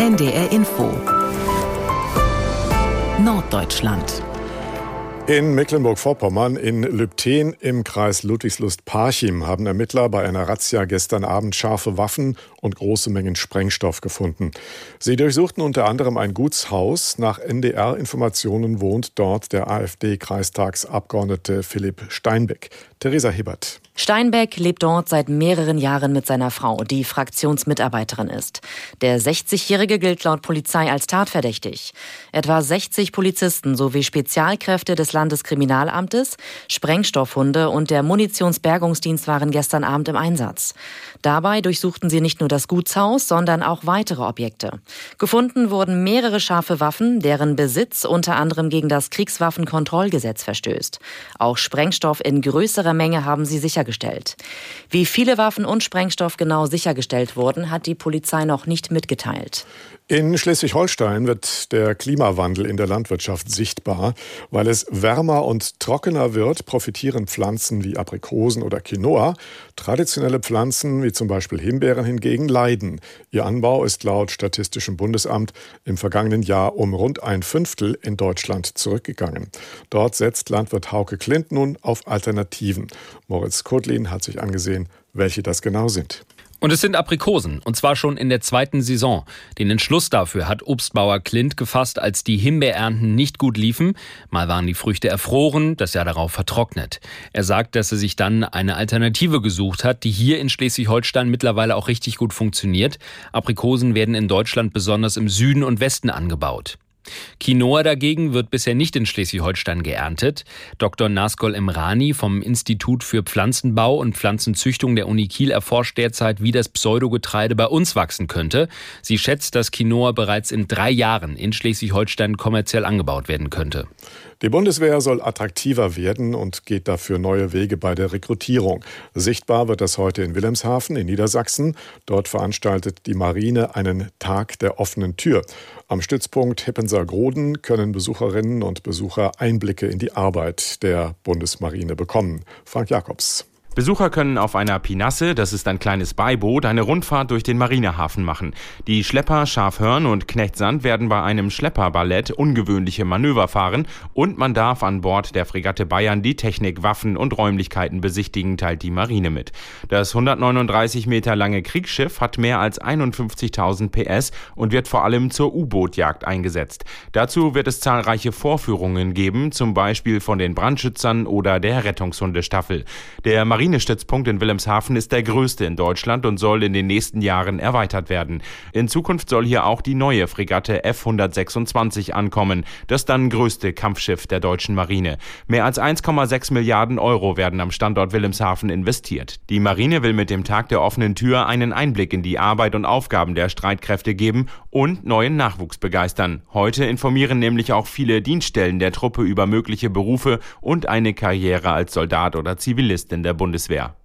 NDR Info Norddeutschland. In Mecklenburg-Vorpommern in Lübten im Kreis Ludwigslust-Parchim haben Ermittler bei einer Razzia gestern Abend scharfe Waffen und große Mengen Sprengstoff gefunden. Sie durchsuchten unter anderem ein Gutshaus. Nach NDR-Informationen wohnt dort der AfD-Kreistagsabgeordnete Philipp Steinbeck. Theresa Hebert. Steinbeck lebt dort seit mehreren Jahren mit seiner Frau, die Fraktionsmitarbeiterin ist. Der 60-Jährige gilt laut Polizei als tatverdächtig. Etwa 60 Polizisten sowie Spezialkräfte des Landeskriminalamtes, Sprengstoffhunde und der Munitionsbergungsdienst waren gestern Abend im Einsatz. Dabei durchsuchten sie nicht nur das Gutshaus, sondern auch weitere Objekte. Gefunden wurden mehrere scharfe Waffen, deren Besitz unter anderem gegen das Kriegswaffenkontrollgesetz verstößt. Auch Sprengstoff in größerer Menge haben sie sichergestellt. Wie viele Waffen und Sprengstoff genau sichergestellt wurden, hat die Polizei noch nicht mitgeteilt. In Schleswig-Holstein wird der Klimawandel in der Landwirtschaft sichtbar. Weil es wärmer und trockener wird, profitieren Pflanzen wie Aprikosen oder Quinoa. Traditionelle Pflanzen wie zum Beispiel Himbeeren hingegen leiden. Ihr Anbau ist laut Statistischem Bundesamt im vergangenen Jahr um rund 1/5 in Deutschland zurückgegangen. Dort setzt Landwirt Hauke Klint nun auf Alternativen. Moritz Kotlin hat sich angesehen, welche das genau sind. Und es sind Aprikosen, und zwar schon in der 2. Saison. Den Entschluss dafür hat Obstbauer Klint gefasst, als die Himbeerernten nicht gut liefen. Mal waren die Früchte erfroren, das Jahr darauf vertrocknet. Er sagt, dass er sich dann eine Alternative gesucht hat, die hier in Schleswig-Holstein mittlerweile auch richtig gut funktioniert. Aprikosen werden in Deutschland besonders im Süden und Westen angebaut. Quinoa dagegen wird bisher nicht in Schleswig-Holstein geerntet. Dr. Nazgul Emrani vom Institut für Pflanzenbau und Pflanzenzüchtung der Uni Kiel erforscht derzeit, wie das Pseudogetreide bei uns wachsen könnte. Sie schätzt, dass Quinoa bereits in 3 Jahren in Schleswig-Holstein kommerziell angebaut werden könnte. Die Bundeswehr soll attraktiver werden und geht dafür neue Wege bei der Rekrutierung. Sichtbar wird das heute in Wilhelmshaven in Niedersachsen. Dort veranstaltet die Marine einen Tag der offenen Tür. Am Stützpunkt Hippenser-Groden können Besucherinnen und Besucher Einblicke in die Arbeit der Bundesmarine bekommen. Frank Jakobs. Besucher können auf einer Pinasse, das ist ein kleines Beiboot, eine Rundfahrt durch den Marinehafen machen. Die Schlepper Schafhörn und Knechtsand werden bei einem Schlepperballett ungewöhnliche Manöver fahren und man darf an Bord der Fregatte Bayern die Technik, Waffen und Räumlichkeiten besichtigen, teilt die Marine mit. Das 139 Meter lange Kriegsschiff hat mehr als 51.000 PS und wird vor allem zur U-Boot-Jagd eingesetzt. Dazu wird es zahlreiche Vorführungen geben, zum Beispiel von den Brandschützern oder der Rettungshundestaffel. Der Marinestützpunkt in Wilhelmshaven ist der größte in Deutschland und soll in den nächsten Jahren erweitert werden. In Zukunft soll hier auch die neue Fregatte F-126 ankommen, das dann größte Kampfschiff der deutschen Marine. Mehr als 1,6 Milliarden Euro werden am Standort Wilhelmshaven investiert. Die Marine will mit dem Tag der offenen Tür einen Einblick in die Arbeit und Aufgaben der Streitkräfte geben und neuen Nachwuchs begeistern. Heute informieren nämlich auch viele Dienststellen der Truppe über mögliche Berufe und eine Karriere als Soldat oder Zivilist in der Bundeswehr.